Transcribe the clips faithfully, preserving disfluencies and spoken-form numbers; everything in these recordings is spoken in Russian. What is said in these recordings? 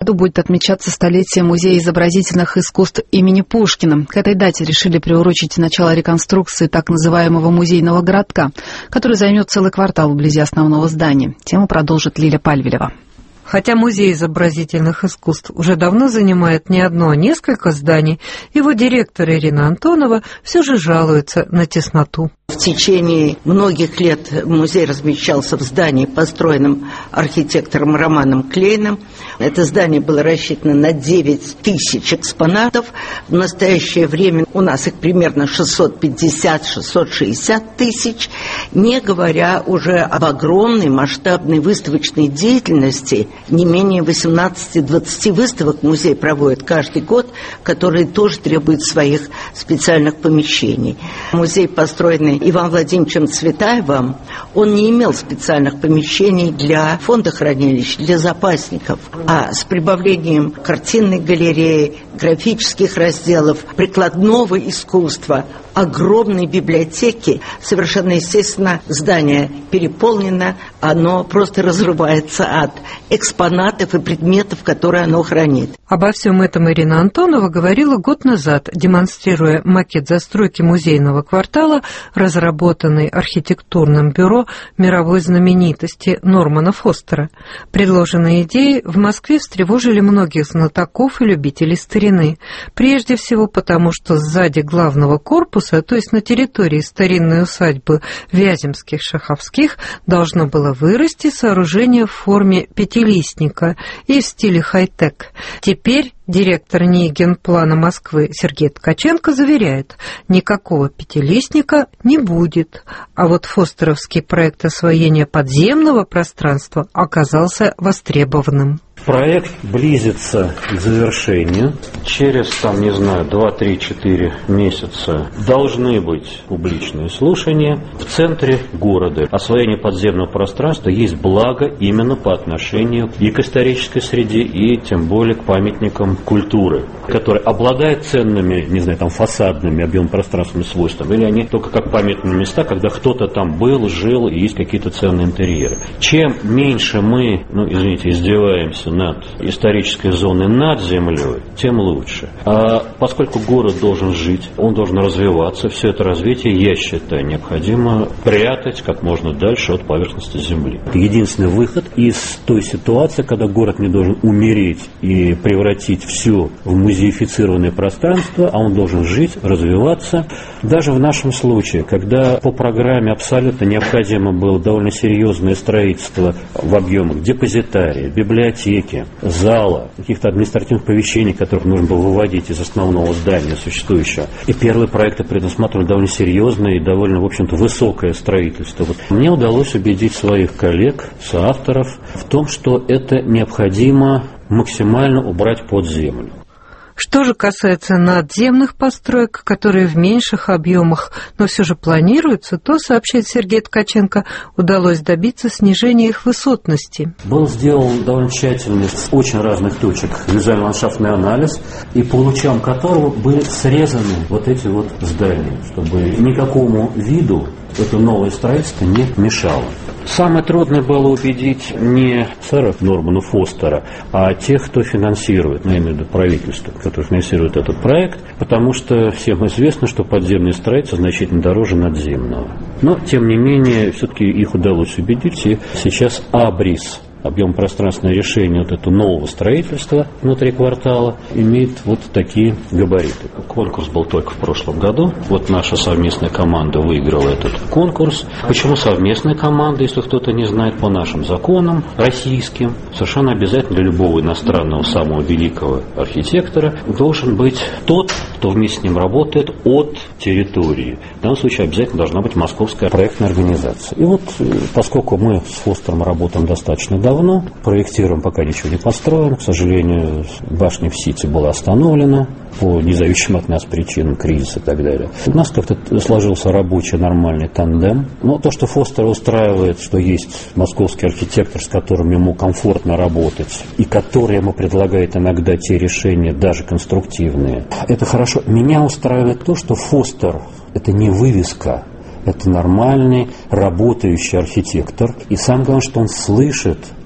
году будет отмечаться столетие Музея изобразительных искусств имени Пушкина. К этой дате решили приурочить начало реконструкции так называемого музейного городка, который займет целый квартал вблизи основного здания. Тему продолжит Лиля Пальвелева. Хотя Музей изобразительных искусств уже давно занимает не одно, а несколько зданий, его директор Ирина Антонова все же жалуется на тесноту. В течение многих лет музей размещался в здании, построенном архитектором Романом Клейном. Это здание было рассчитано на девять тысяч экспонатов. В настоящее время у нас их примерно шестьсот пятьдесят - шестьсот шестьдесят тысяч, не говоря уже об огромной масштабной выставочной деятельности. Не менее восемнадцати-двадцати выставок музей проводит каждый год, которые тоже требуют своих специальных помещений. Музей, построенный Иваном Владимировичем Цветаевым, он не имел специальных помещений для фондохранилищ, для запасников. А с прибавлением картинной галереи, графических разделов, прикладного искусства, огромной библиотеки, совершенно естественно, здание переполнено, оно просто разрывается от экспонатов и предметов, которые оно хранит. Обо всем этом Ирина Антонова говорила год назад, демонстрируя макет застройки музейного квартала, разработанный архитектурным бюро мировой знаменитости Нормана Фостера. Предложенные идеи в Москве встревожили многих знатоков и любителей старины. Прежде всего потому, что сзади главного корпуса, то есть на территории старинной усадьбы Вяземских-Шаховских, должно было вырасти сооружение в форме пятилистника и в стиле хай-тек. Теперь директор НИИ генплана Москвы Сергей Ткаченко заверяет, никакого пятилистника не будет. А вот фостеровский проект освоения подземного пространства оказался востребованным. Проект близится к завершению. Через, там, не знаю, два-три-четыре месяца должны быть публичные слушания в центре города. Освоение подземного пространства есть благо именно по отношению и к исторической среде, и тем более к памятникам культуры, которые обладают ценными, не знаю, там, фасадными, объемно-пространственными свойствами, или они только как памятные места, когда кто-то там был, жил, и есть какие-то ценные интерьеры. Чем меньше мы, ну, извините, издеваемся над исторической зоной над землей, тем лучше. А поскольку город должен жить, он должен развиваться, все это развитие, я считаю, необходимо прятать как можно дальше от поверхности земли. Единственный выход из той ситуации, когда город не должен умереть и превратить все в музеифицированное пространство, а он должен жить, развиваться. Даже в нашем случае, когда по программе абсолютно необходимо было довольно серьезное строительство в объемах депозитария, библиотеки, зала, каких-то административных помещений, которых нужно было выводить из основного здания существующего. И первые проекты предусматривали довольно серьезное и довольно, в общем-то, высокое строительство. Вот мне удалось убедить своих коллег, соавторов в том, что это необходимо максимально убрать под землю. Что же касается надземных построек, которые в меньших объемах, но все же планируются, то, сообщает Сергей Ткаченко, удалось добиться снижения их высотности. Был сделан довольно тщательный, с очень разных точек, визуально-ландшафтный анализ, и по лучам которого были срезаны вот эти вот здания, чтобы никакому виду это новое строительство не мешало. Самое трудное было убедить не сэра Нормана Фостера, а тех, кто финансирует, ну, я имею в виду правительство, которое финансирует этот проект, потому что всем известно, что подземное строительство значительно дороже надземного. Но, тем не менее, все-таки их удалось убедить, и сейчас абрис, объем пространственного решения вот этого нового строительства внутри квартала имеет вот такие габариты. Конкурс был только в прошлом году. Вот наша совместная команда выиграла этот конкурс. Почему совместная команда, если кто-то не знает, по нашим законам российским, совершенно обязательно для любого иностранного самого великого архитектора должен быть тот, кто вместе с ним работает от территории. В данном случае обязательно должна быть московская проектная организация. И вот, поскольку мы с Фостером работаем достаточно давно, давно, проектируем, пока ничего не построено. К сожалению, башня в Сити была остановлена по независимым от нас причинам, кризис и так далее. У нас как-то сложился рабочий нормальный тандем. Но то, что Фостер устраивает, что есть московский архитектор, с которым ему комфортно работать, и который ему предлагает иногда те решения, даже конструктивные, это хорошо. Меня устраивает то, что Фостер – это не вывеска, это нормальный, работающий архитектор. И самое главное, что он слышит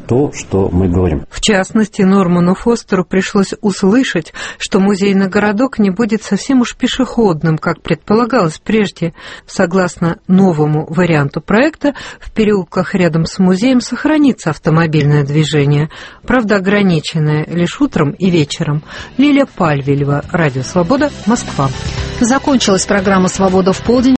то, что мы говорим. В частности, Норману Фостеру пришлось услышать, что музейный городок не будет совсем уж пешеходным, как предполагалось прежде. Согласно новому варианту проекта, в переулках рядом с музеем сохранится автомобильное движение, правда ограниченное лишь утром и вечером. Лилия Пальвелева, Радио Свобода, Москва. Закончилась программа «Свобода в полдень».